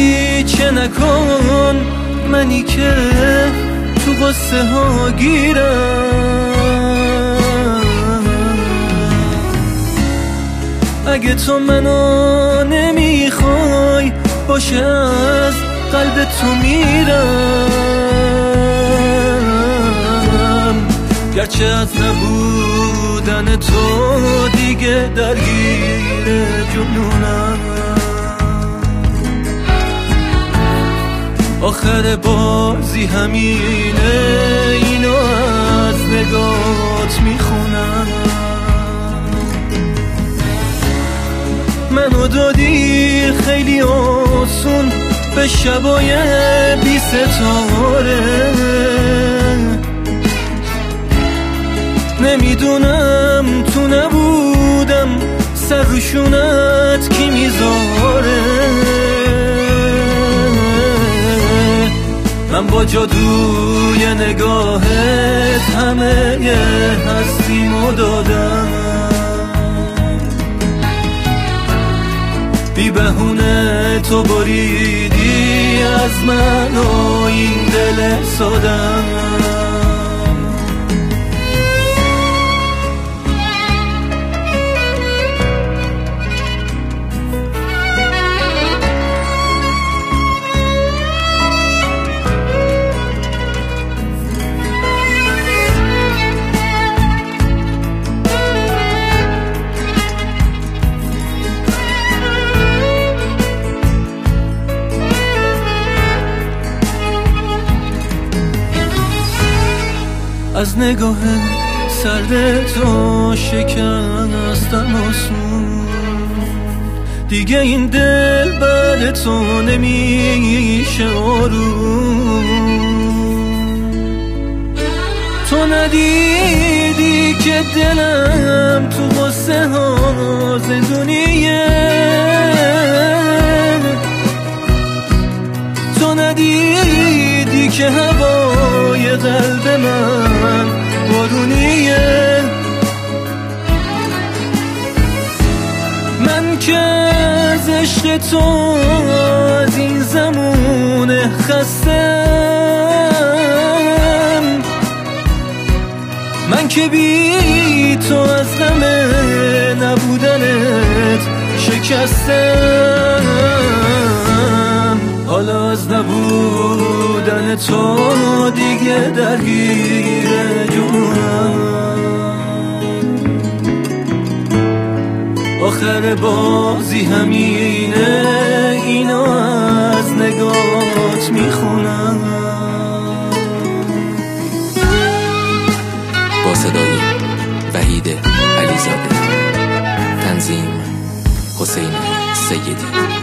چه نکن، منی که تو قصه ها گیرم. اگه تو منو نمیخوای باشه از قلب تو میرم، گرچه از نبودن تو دیگه درگیر جنونم. آخر بازی همینه، اینو از نگات میخونم. منو دادی خیلی آسون به شبای بی ستاره، نمیدونم تو نبودم سر روشونت کی میذاره. من با جادوی نگاهت همه هستیمو دادم، بی بهونه تو بریدی از من و این دل سادم. از نگاه سرد تو شکستم آسون، دیگه این دل بعد تو نمیشه آروم. تو ندیدی که دلم تو غصه ها زندونیه، تو ندیدی که هوای قلب من بارونیه. من که از عشق تو از این زمونه خستم، من که بی تو از غم نبودنت شکستم. حالا از نبودن تو دیگه درگیر جونم. آخر بازی همینه، اینو از نگات میخونم. با صدای وحید علیزاده، تنظیم حسین سیدی.